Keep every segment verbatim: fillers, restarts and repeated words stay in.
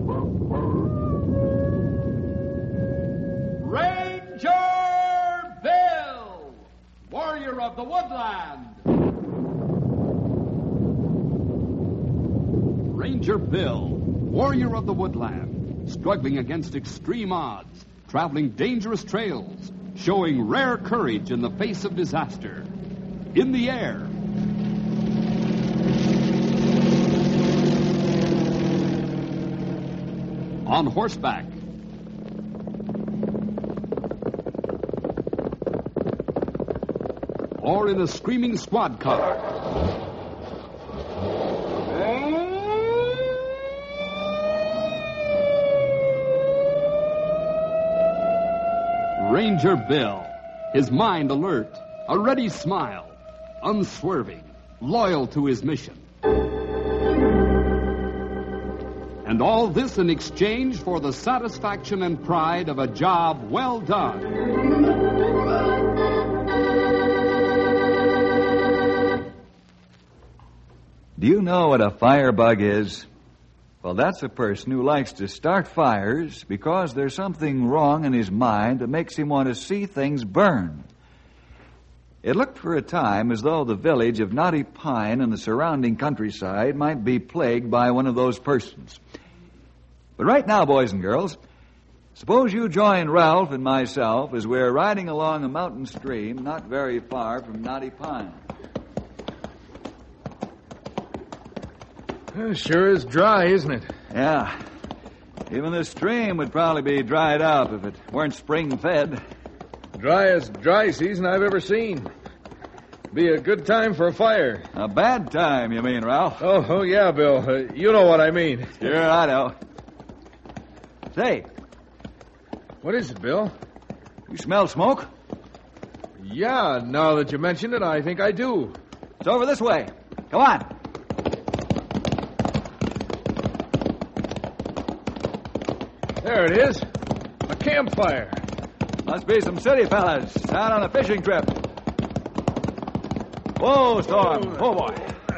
Ranger Bill, warrior of the woodland. Ranger Bill, warrior of the woodland, struggling against extreme odds, traveling dangerous trails, showing rare courage in the face of disaster. In the air. On horseback. Or in a screaming squad car. Ranger Bill, his mind alert, a ready smile, unswerving, loyal to his mission. And all this in exchange for the satisfaction and pride of a job well done. Do you know what a firebug is? Well, that's a person who likes to start fires because there's something wrong in his mind that makes him want to see things burn. It looked for a time as though the village of Knotty Pine and the surrounding countryside might be plagued by one of those persons. But right now, boys and girls, suppose you join Ralph and myself as we're riding along a mountain stream not very far from Knotty Pine. Well, sure is dry, isn't it? Yeah. Even the stream would probably be dried up if it weren't spring-fed. Driest dry season I've ever seen. Be a good time for a fire. A bad time, you mean, Ralph? Oh, oh yeah, Bill. Uh, you know what I mean. Sure, I know. Say. What is it, Bill? You smell smoke? Yeah, now that you mention it, I think I do. It's over this way. Come on. There it is. A campfire. Must be some city fellas out on a fishing trip. Whoa, Storm. Oh, boy.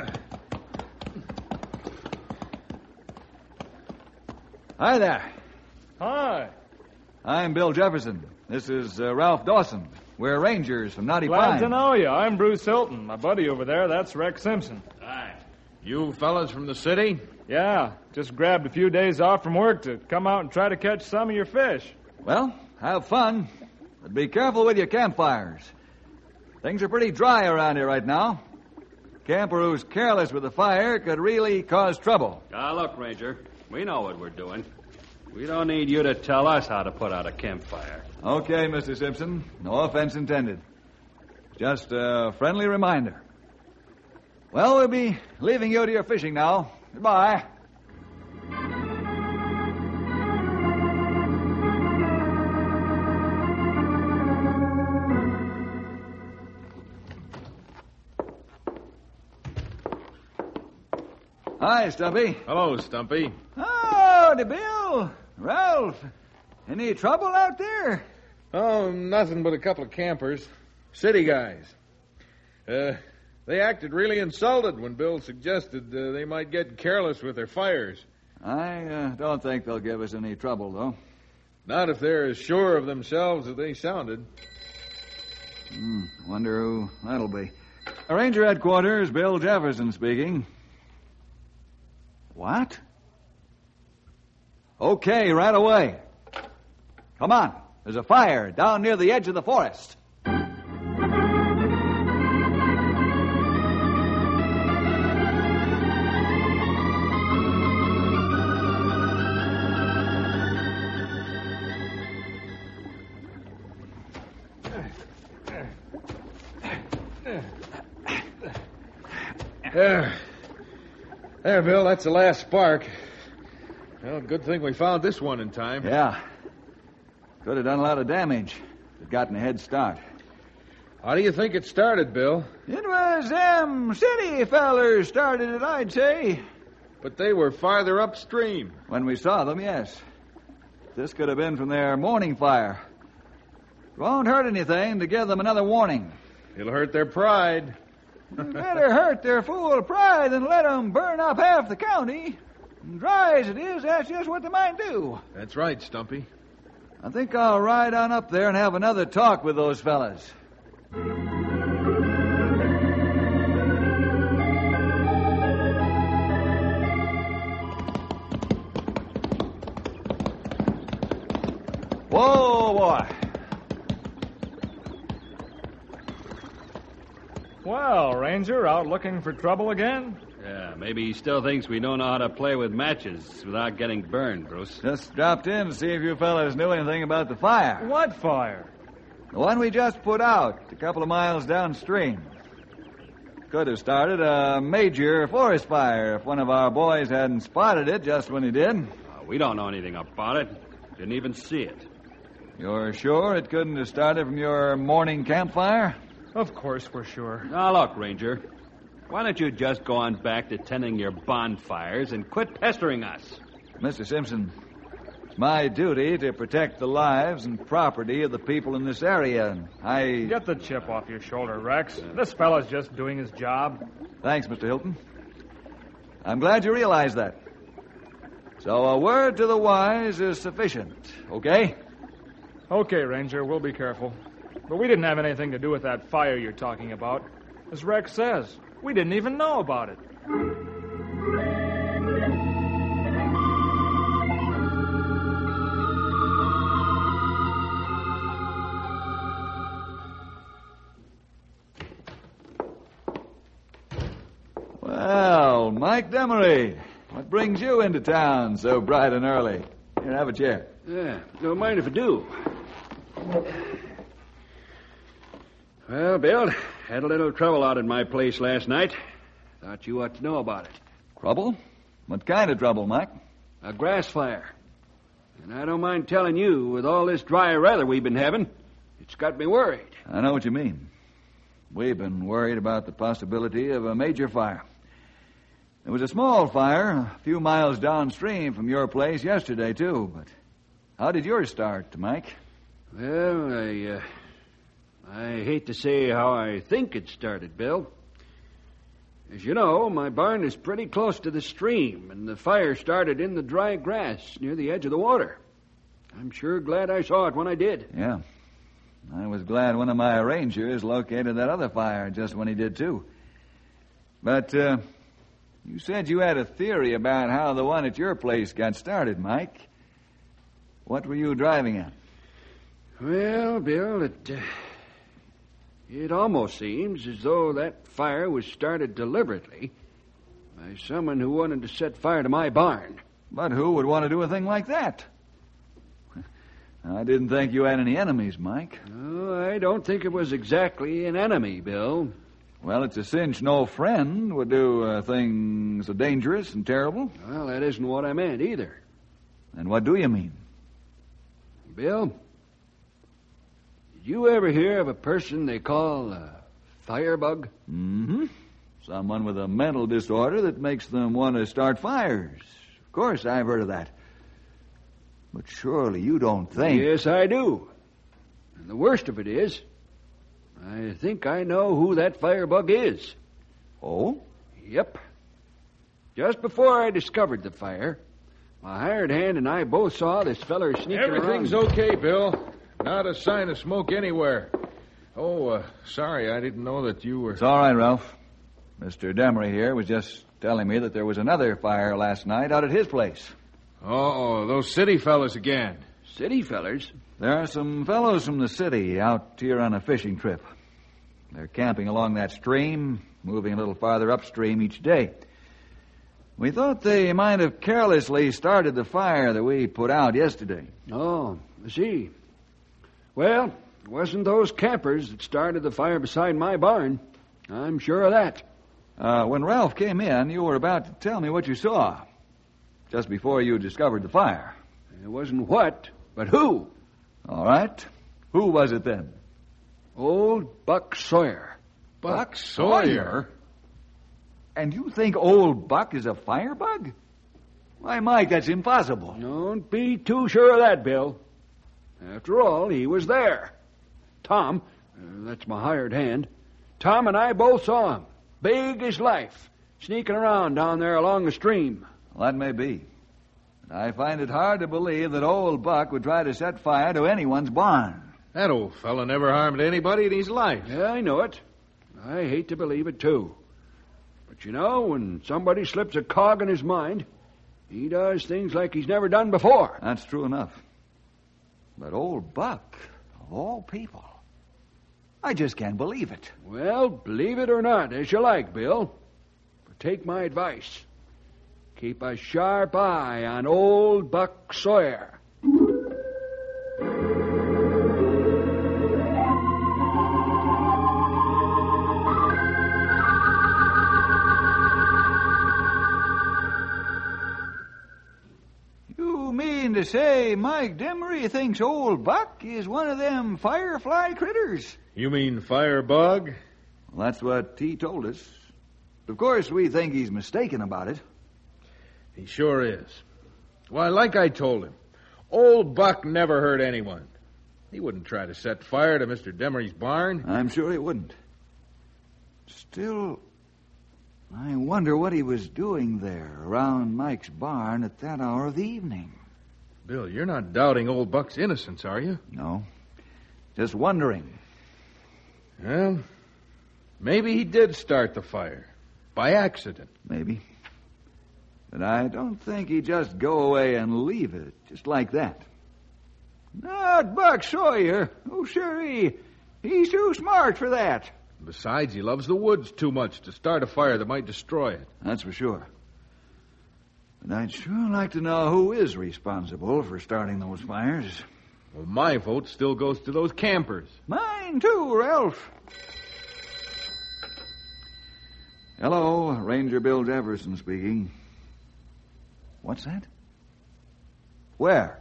Hi there. Hi. I'm Bill Jefferson. This is uh, Ralph Dawson. We're rangers from Knotty Glad Pine. to know you. I'm Bruce Hilton. My buddy over there, that's Rex Simpson. Hi. You fellas from the city? Yeah, just grabbed a few days off from work to come out and try to catch some of your fish. Well, have fun. But be careful with your campfires. Things are pretty dry around here right now. Camper who's careless with the fire could really cause trouble. Ah, look, Ranger, we know what we're doing. We don't need you to tell us how to put out a campfire. Okay, Mister Simpson. No offense intended. Just a friendly reminder. Well, we'll be leaving you to your fishing now. Goodbye. Hi, Stumpy. Hello, Stumpy. Howdy, Bill. Ralph. Any trouble out there? Oh, nothing but a couple of campers. City guys. Uh, they acted really insulted when Bill suggested uh, they might get careless with their fires. I uh, don't think they'll give us any trouble, though. Not if they're as sure of themselves as they sounded. Hmm, wonder who that'll be. Ranger Headquarters, Bill Jefferson speaking. What? Okay, right away. Come on. There's a fire down near the edge of the forest. There. There, Bill, that's the last spark. Well, good thing we found this one in time. Yeah. Could have done a lot of damage if it gotten a head start. How do you think it started, Bill? It was them city fellers started it, I'd say. But they were farther upstream. When we saw them, yes. This could have been from their morning fire. It won't hurt anything to give them another warning. It'll hurt their pride. Better hurt their fool pride than let them burn up half the county. And dry as it is, that's just what they might do. That's right, Stumpy. I think I'll ride on up there and have another talk with those fellas. Whoa, boy. Well, Ranger, out looking for trouble again? Yeah, maybe he still thinks we don't know how to play with matches without getting burned, Bruce. Just dropped in to see if you fellas knew anything about the fire. What fire? The one we just put out a couple of miles downstream. Could have started a major forest fire if one of our boys hadn't spotted it just when he did. Uh, we don't know anything about it. Didn't even see it. You're sure it couldn't have started from your morning campfire? Of course we're sure. Now, look, Ranger. Why don't you just go on back to tending your bonfires and quit pestering us? Mister Simpson, it's my duty to protect the lives and property of the people in this area. And I... Get the chip off your shoulder, Rex. This fella's just doing his job. Thanks, Mister Hilton. I'm glad you realize that. So a word to the wise is sufficient, okay? Okay, Ranger, we'll be careful. But we didn't have anything to do with that fire you're talking about. As Rex says, we didn't even know about it. Well, Mike Demery, what brings you into town so bright and early? Here, have a chair. Yeah, don't mind if I do. Well, Bill, had a little trouble out at my place last night. Thought you ought to know about it. Trouble? What kind of trouble, Mike? A grass fire. And I don't mind telling you, with all this dry weather we've been having, it's got me worried. I know what you mean. We've been worried about the possibility of a major fire. There was a small fire a few miles downstream from your place yesterday, too. But how did yours start, Mike? Well, I, uh, I hate to say how I think it started, Bill. As you know, my barn is pretty close to the stream, and the fire started in the dry grass near the edge of the water. I'm sure glad I saw it when I did. Yeah. I was glad one of my rangers located that other fire just when he did, too. But, uh, you said you had a theory about how the one at your place got started, Mike. What were you driving at? Well, Bill, it, uh, it almost seems as though that fire was started deliberately by someone who wanted to set fire to my barn. But who would want to do a thing like that? I didn't think you had any enemies, Mike. Oh, I don't think it was exactly an enemy, Bill. Well, it's a cinch no friend would do a thing so dangerous and terrible. Well, that isn't what I meant either. And what do you mean? Bill, did you ever hear of a person they call a firebug? Mm-hmm. Someone with a mental disorder that makes them want to start fires. Of course, I've heard of that. But surely you don't think... Yes, I do. And the worst of it is, I think I know who that firebug is. Oh? Yep. Just before I discovered the fire, my hired hand and I both saw this feller sneaking Everything's around. okay, Bill. Not a sign of smoke anywhere. Oh, uh, sorry, I didn't know that you were... It's all right, Ralph. Mister Demery here was just telling me that there was another fire last night out at his place. Oh, those city fellas again. City fellers? There are some fellows from the city out here on a fishing trip. They're camping along that stream, moving a little farther upstream each day. We thought they might have carelessly started the fire that we put out yesterday. Oh, I see. Well, it wasn't those campers that started the fire beside my barn. I'm sure of that. Uh, when Ralph came in, you were about to tell me what you saw, just before you discovered the fire. It wasn't what, but who. All right. Who was it then? Old Buck Sawyer. Buck Sawyer? And you think old Buck is a firebug? Why, Mike, that's impossible. Don't be too sure of that, Bill. After all, he was there. Tom, uh, that's my hired hand, Tom and I both saw him, big as life, sneaking around down there along the stream, Well, that may be. But I find it hard to believe that old Buck would try to set fire to anyone's barn. That old fella never harmed anybody in his life. Yeah, I know it. I hate to believe it, too. But you know, when somebody slips a cog in his mind, he does things like he's never done before. That's true enough. But old Buck, of all people, I just can't believe it. Well, believe it or not, as you like, Bill. But take my advice. Keep a sharp eye on old Buck Sawyer. You mean to say Mike Demery thinks old Buck is one of them firefly critters? You mean firebug? Well, that's what he told us. Of course, we think he's mistaken about it. He sure is. Why, like I told him, old Buck never hurt anyone. He wouldn't try to set fire to Mister Demery's barn. I'm sure he wouldn't. Still, I wonder what he was doing there around Mike's barn at that hour of the evening. Bill, you're not doubting old Buck's innocence, are you? No. Just wondering. Well, maybe he did start the fire. By accident. Maybe. But I don't think he'd just go away and leave it just like that. Not Buck Sawyer. Oh, sure, he, he's too smart for that. Besides, he loves the woods too much to start a fire that might destroy it. That's for sure. But I'd sure like to know who is responsible for starting those fires. Well, my vote still goes to those campers. Mine too, Ralph. Hello, Ranger Bill Jefferson speaking. What's that? Where?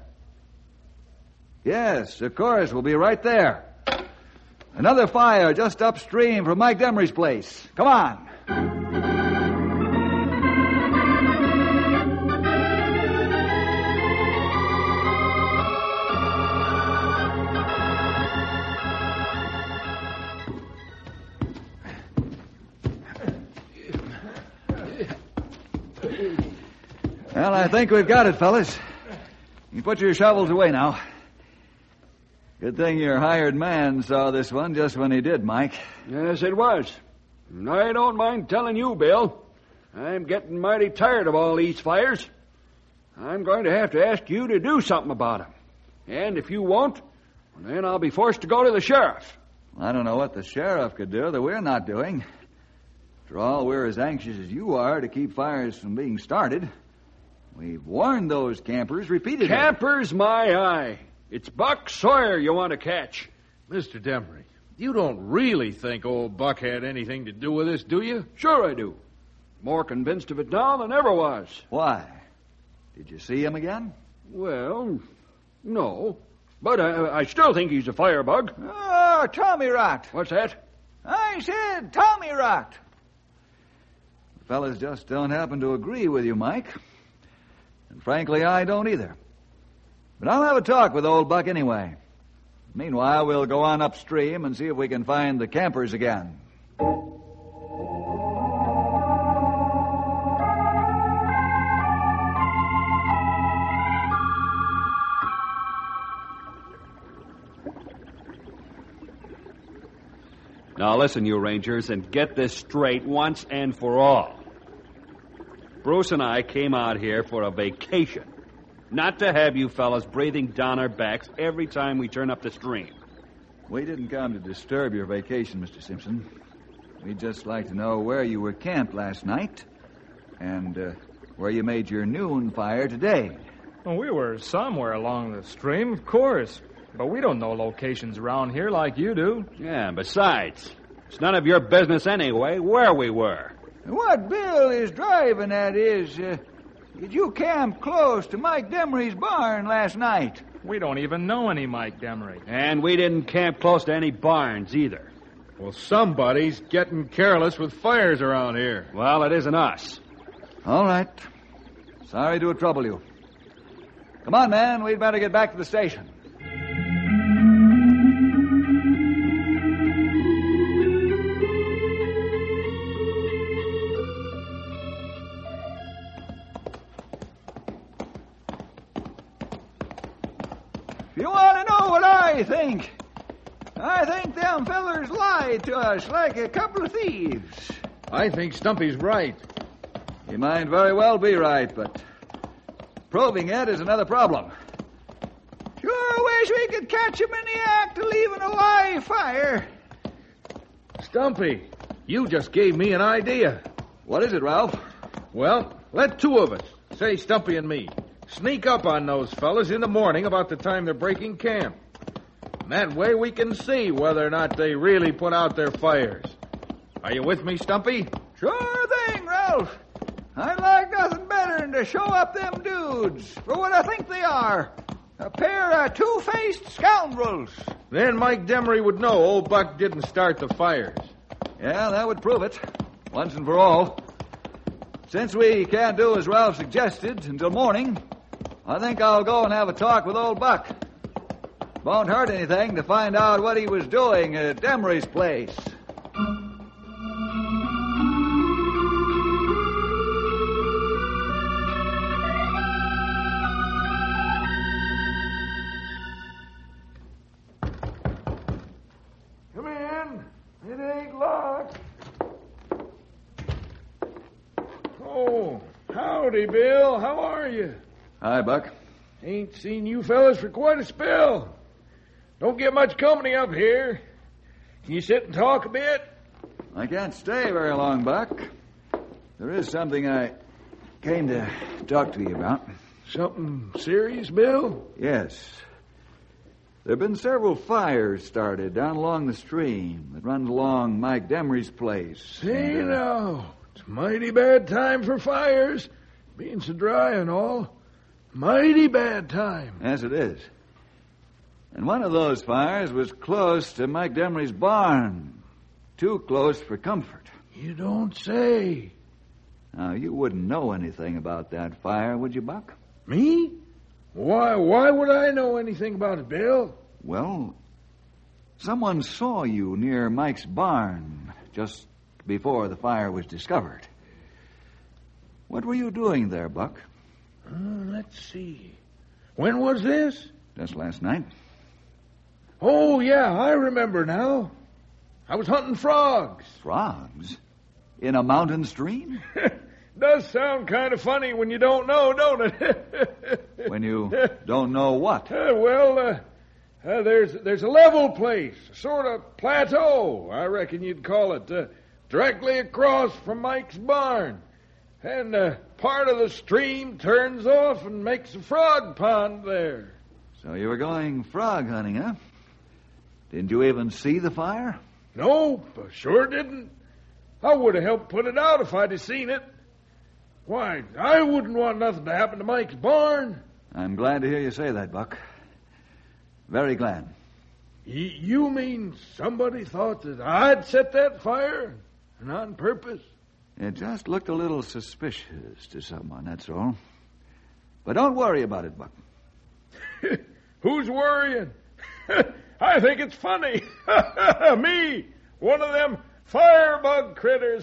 Yes, of course, we'll be right there. Another fire just upstream from Mike Demery's place. Come on. Well, I think we've got it, fellas. You put your shovels away now. Good thing your hired man saw this one just when he did, Mike. Yes, it was. And I don't mind telling you, Bill. I'm getting mighty tired of all these fires. I'm going to have to ask you to do something about them. And if you won't, then I'll be forced to go to the sheriff. I don't know what the sheriff could do that we're not doing. After all, we're as anxious as you are to keep fires from being started. We've warned those campers repeatedly. Campers, my eye. It's Buck Sawyer you want to catch. Mister Demery, you don't really think old Buck had anything to do with this, do you? Sure I do. More convinced of it now than ever was. Why? Did you see him again? Well, no. But I, I still think he's a firebug. Oh, Tommy Rot. What's that? I said Tommy Rot. The fellas just don't happen to agree with you, Mike. And frankly, I don't either. But I'll have a talk with old Buck anyway. Meanwhile, we'll go on upstream and see if we can find the campers again. Now listen, you Rangers, and get this straight once and for all. Bruce and I came out here for a vacation. Not to have you fellas breathing down our backs every time we turn up the stream. We didn't come to disturb your vacation, Mister Simpson. We'd just like to know where you were camped last night and uh, where you made your noon fire today. Well, we were somewhere along the stream, of course. But we don't know locations around here like you do. Yeah, besides, it's none of your business anyway where we were. What Bill is driving at is, uh, did you camp close to Mike Demery's barn last night? We don't even know any Mike Demery. And we didn't camp close to any barns either. Well, somebody's getting careless with fires around here. Well, it isn't us. All right. Sorry to trouble you. Come on, man. We'd better get back to the station. if you want to know what I think, I think them fellers lied to us like a couple of thieves. I think Stumpy's right. He might very well be right, but proving it is another problem. Sure wish we could catch him in the act of leaving a live fire. Stumpy, you just gave me an idea. What is it, Ralph? Well, let two of us, say Stumpy and me, sneak up on those fellas in the morning about the time they're breaking camp. And that way we can see whether or not they really put out their fires. Are you with me, Stumpy? Sure thing, Ralph. I'd like nothing better than to show up them dudes for what I think they are. A pair of two-faced scoundrels. Then Mike Demery would know old Buck didn't start the fires. Yeah, that would prove it, once and for all. Since we can't do as Ralph suggested until morning, I think I'll go and have a talk with old Buck. Won't hurt anything to find out what he was doing at Demery's place. Come in. It ain't locked. Oh, howdy, Bill. How are you? Hi, Buck. Ain't seen you fellas for quite a spell. Don't get much company up here. Can you sit and talk a bit? I can't stay very long, Buck. There is something I came to talk to you about. Something serious, Bill? Yes. There have been several fires started down along the stream that runs along Mike Demery's place. Say And, uh, now, it's a mighty bad time for fires. Being so dry and all. Mighty bad time. Yes, it is. And one of those fires was close to Mike Demery's barn. Too close for comfort. You don't say. Now, you wouldn't know anything about that fire, would you, Buck? Me? Why, why would I know anything about it, Bill? Well, someone saw you near Mike's barn just before the fire was discovered. What were you doing there, Buck? Uh, let's see. When was this? Just last night. Oh, yeah, I remember now. I was hunting frogs. Frogs? In a mountain stream? Does sound kind of funny when you don't know, don't it? When you don't know what? Uh, well, uh, uh, there's there's a level place, a sort of plateau, I reckon you'd call it, uh, directly across from Mike's barn. And uh, part of the stream turns off and makes a frog pond there. So you were going frog hunting, huh? Didn't you even see the fire? Nope, I sure didn't. I would have helped put it out if I'd have seen it. Why, I wouldn't want nothing to happen to Mike's barn. I'm glad to hear you say that, Buck. Very glad. Y- you mean somebody thought that I'd set that fire? And on purpose? It just looked a little suspicious to someone, that's all. But don't worry about it, Buck. Who's worrying? I think it's funny. Me, one of them firebug critters.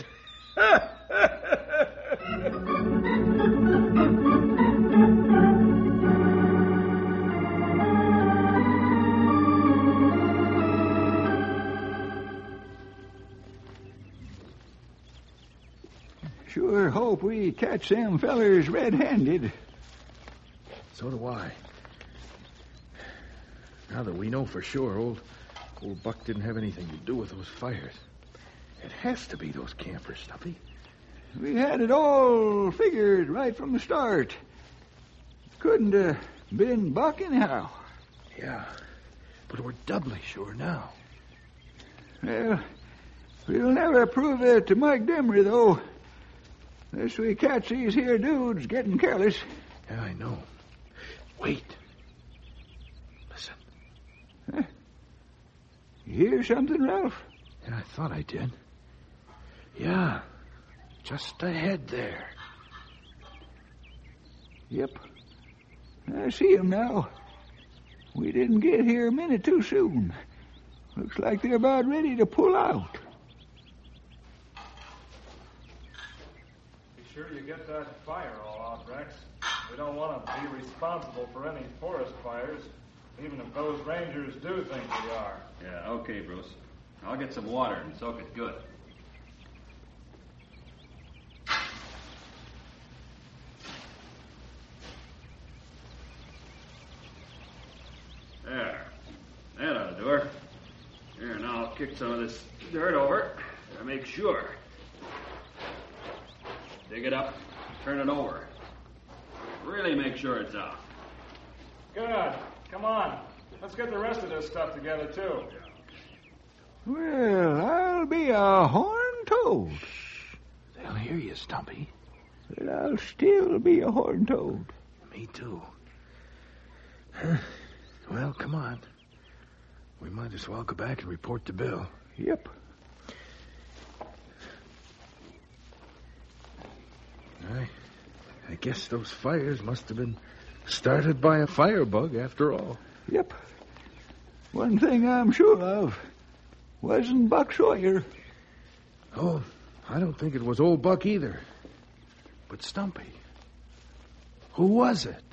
Sure hope we catch them fellers red-handed. So do I. Now that we know for sure old, old Buck didn't have anything to do with those fires. It has to be those campers, Stumpy. We had it all figured right from the start. Couldn't have been Buck anyhow. Yeah, but we're doubly sure now. Well, we'll never prove it to Mike Demery, though. Unless we catch these here dudes getting careless. Yeah, I know. Wait. Listen. Huh? You hear something, Ralph? Yeah, I thought I did. Yeah, just ahead there. Yep. I see 'em now. We didn't get here a minute too soon. Looks like they're about ready to pull out. Be sure you get that fire all out, Rex. We don't want to be responsible for any forest fires. Even if those rangers do think we are. Yeah, okay, Bruce. I'll get some water and soak it good. There. That ought to do her. Here, now I'll kick some of this dirt over to make sure. Dig it up, turn it over. Really make sure it's out. Good. Come on. Let's get the rest of this stuff together, too. Well, I'll be a horn toad. They'll hear you, Stumpy. But I'll still be a horn toad. Me too. Huh. Well, come on. We might as well go back and report to Bill. Yep. I, I guess those fires must have been started by a firebug after all. Yep. One thing I'm sure of wasn't Buck Sawyer. Oh, I don't think it was old Buck either. But Stumpy, who was it?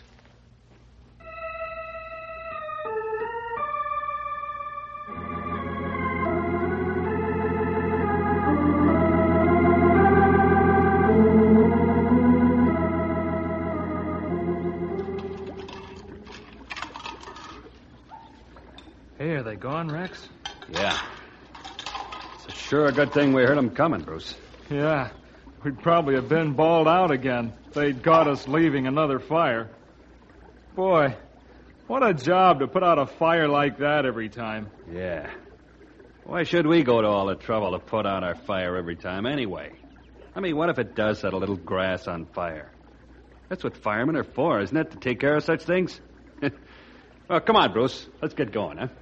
Hey, are they gone, Rex? Yeah. It's sure a good thing we heard them coming, Bruce. Yeah. We'd probably have been bawled out again if they'd caught us leaving another fire. Boy, what a job to put out a fire like that every time. Yeah. Why should we go to all the trouble to put out our fire every time anyway? I mean, what if it does set a little grass on fire? That's what firemen are for, isn't it? To take care of such things? Well, come on, Bruce. Let's get going, huh?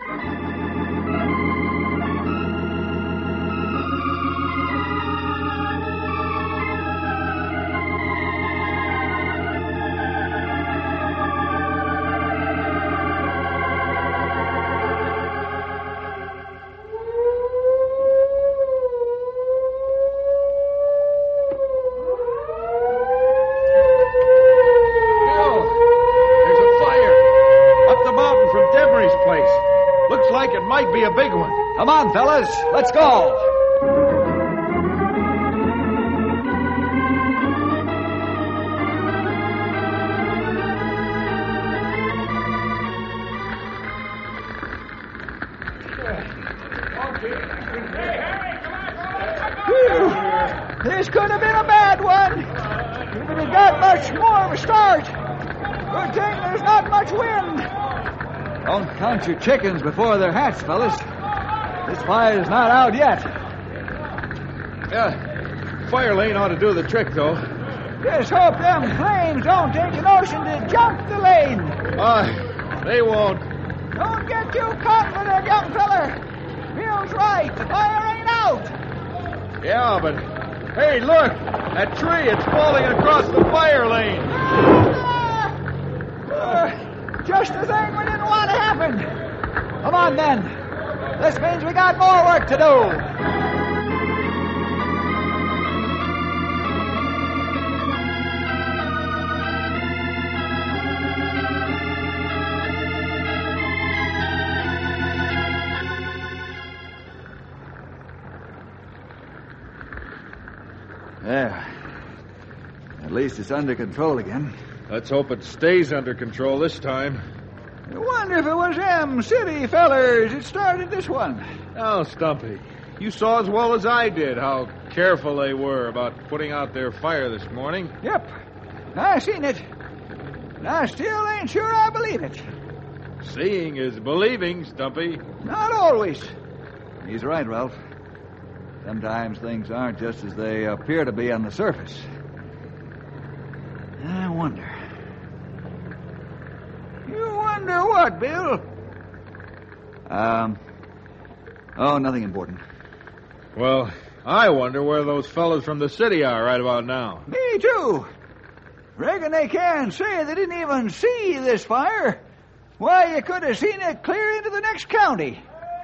Might be a big one. Come on, fellas. Let's go. Whew. This could have been a bad one. If it had got much more of a start. Good thing there's not much wind. Don't count your chickens before they're hatched, fellas. This fire's not out yet. Yeah, fire lane ought to do the trick, though. Just hope them flames don't take a notion to jump the lane. Ah, uh, they won't. Don't get too confident, young feller. Bill's right. The fire ain't out. Yeah, but hey, look, that tree, it's falling across the fire lane. Ah! Uh, just the thing we didn't want to happen. Come on, then. This means we got more work to do. There. At least it's under control again. Let's hope it stays under control this time. I wonder if it was them city fellers that started this one. Now, Stumpy, you saw as well as I did how careful they were about putting out their fire this morning. Yep. I seen it. And I still ain't sure I believe it. Seeing is believing, Stumpy. Not always. He's right, Ralph. Sometimes things aren't just as they appear to be on the surface. I wonder. You wonder what, Bill? Um. Oh, nothing important. Well, I wonder where those fellows from the city are right about now. Me too. Reckon they can't say they didn't even see this fire. Why, you could have seen it clear into the next county.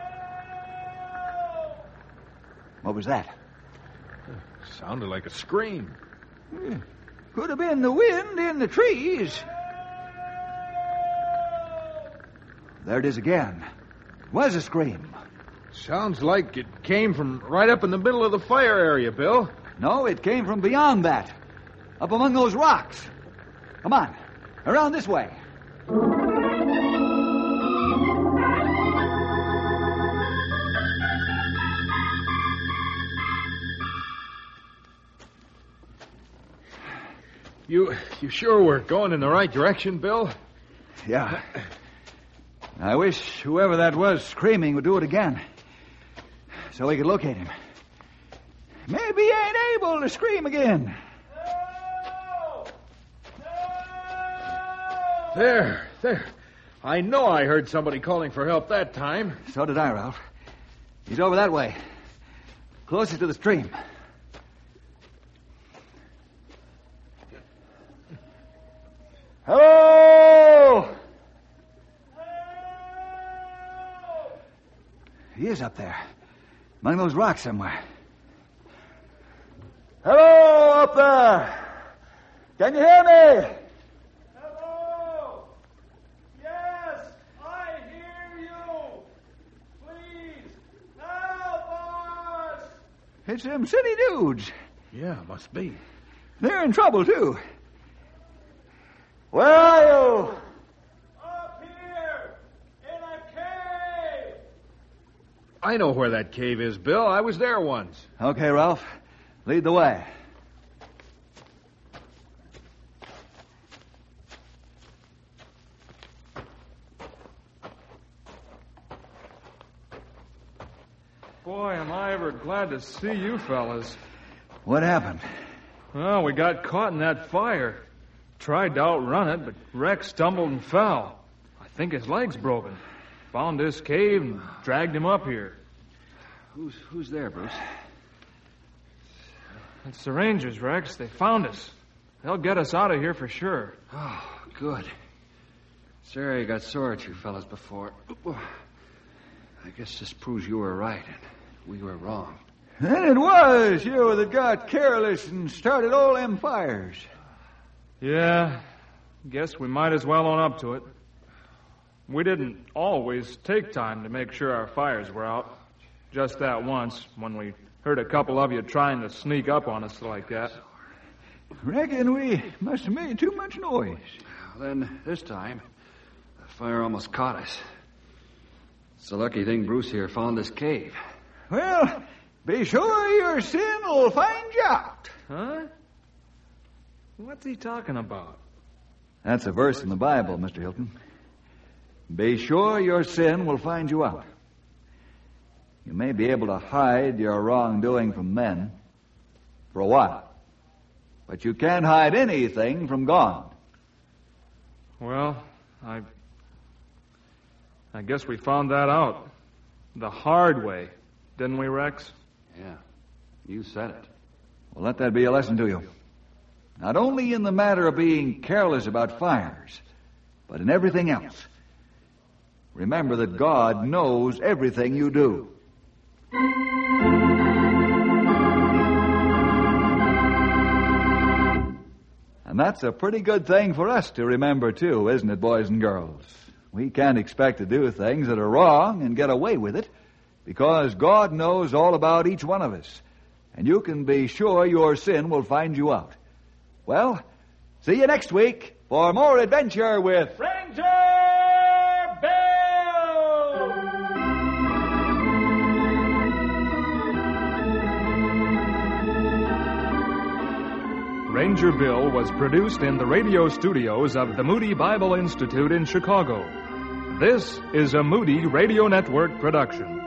What was that? Sounded like a scream. Yeah. Could have been the wind in the trees. There it is again. It was a scream. Sounds like it came from right up in the middle of the fire area, Bill. No, it came from beyond that. Up among those rocks. Come on. Around this way. You you sure we're going in the right direction, Bill? Yeah. I wish whoever that was screaming would do it again. So we could locate him. Maybe he ain't able to scream again. No! No! There, there. I know I heard somebody calling for help that time. So did I, Ralph. He's over that way. Closest to the stream. Hello! He is up there, among those rocks somewhere. Hello, up there! Can you hear me? Hello! Yes, I hear you! Please, help us! It's them city dudes. Yeah, must be. They're in trouble, too. Where are you? Up here, in a cave! I know where that cave is, Bill. I was there once. Okay, Ralph. Lead the way. Boy, am I ever glad to see you fellas. What happened? Well, we got caught in that fire. Tried to outrun it, but Rex stumbled and fell. I think his leg's broken. Found this cave and dragged him up here. Who's who's there, Bruce? It's the Rangers, Rex. They found us. They'll get us out of here for sure. Oh, good. Sorry I got sore at you fellas before. I guess this proves you were right and we were wrong. Then it was you that got careless and started all them fires. Yeah, guess we might as well own up to it. We didn't always take time to make sure our fires were out. Just that once, when we heard a couple of you trying to sneak up on us like that. Reckon we must have made too much noise. Well, then, this time, the fire almost caught us. It's a lucky thing Bruce here found this cave. Well, be sure your sin will find you out. Huh? What's he talking about? That's a verse in the Bible, Mister Hilton. Be sure your sin will find you out. You may be able to hide your wrongdoing from men for a while, but you can't hide anything from God. Well, I... I guess we found that out. The hard way, didn't we, Rex? Yeah, you said it. Well, let that be a lesson to you. Not only in the matter of being careless about fires, but in everything else. Remember that God knows everything you do. And that's a pretty good thing for us to remember, too, isn't it, boys and girls? We can't expect to do things that are wrong and get away with it, because God knows all about each one of us. And you can be sure your sin will find you out. Well, see you next week for more adventure with Ranger Bill! Ranger Bill was produced in the radio studios of the Moody Bible Institute in Chicago. This is a Moody Radio Network production.